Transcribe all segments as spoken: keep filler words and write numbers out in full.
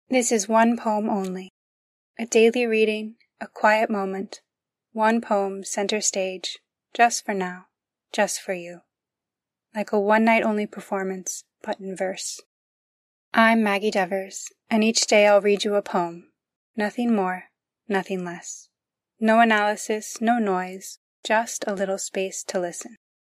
This is one poem only. A daily reading, a quiet moment, one poem center stage, just for now, just for you. Like a one-night-only performance, but in verse. I'm Maggie Devers, and each day I'll read you a poem. Nothing more, nothing less. No analysis, no noise, just a little space to listen.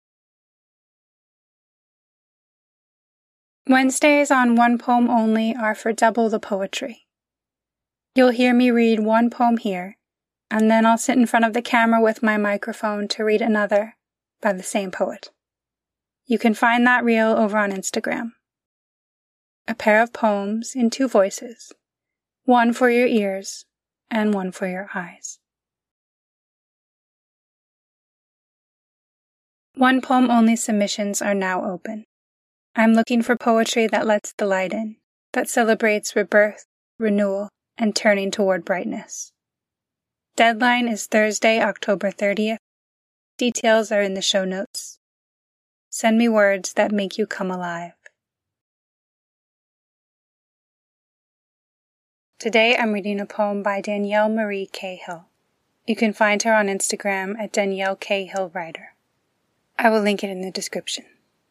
Wednesdays on One Poem Only are for double the poetry. You'll hear me read one poem here, and then I'll sit in front of the camera with my microphone to read another by the same poet. You can find that reel over on Instagram. A pair of poems in two voices, one for your ears and one for your eyes. One Poem Only submissions are now open. I'm looking for poetry that lets the light in, that celebrates rebirth, renewal, and turning toward brightness. Deadline is Thursday, October thirtieth. Details are in the show notes. Send me words that make you come alive. Today I'm reading a poem by Danielle Marie Cahill. You can find her on Instagram at Danielle Cahill Writer. I will link it in the description.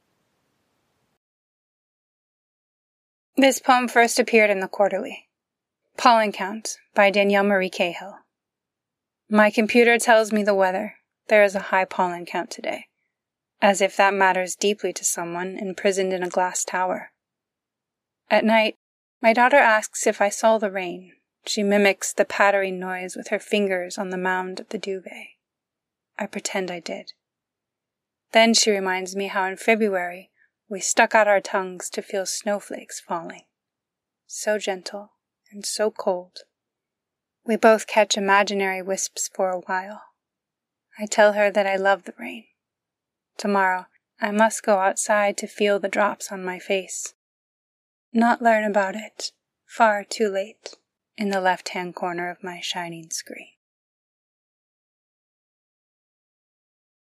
This poem first appeared in the Quarterly. Pollen Count by Danielle Marie Cahill. My computer tells me the weather. There is a high pollen count today, as if that matters deeply to someone imprisoned in a glass tower. At night, my daughter asks if I saw the rain. She mimics the pattering noise with her fingers on the mound of the duvet. I pretend I did. Then she reminds me how in February we stuck out our tongues to feel snowflakes falling. So gentle and so cold. We both catch imaginary wisps for a while. I tell her that I love the rain. Tomorrow I must go outside to feel the drops on my face. Not learn about it, far too late, in the left-hand corner of my shining screen.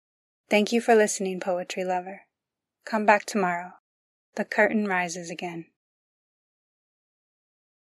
Thank you for listening, poetry lover. Come back tomorrow. The curtain rises again.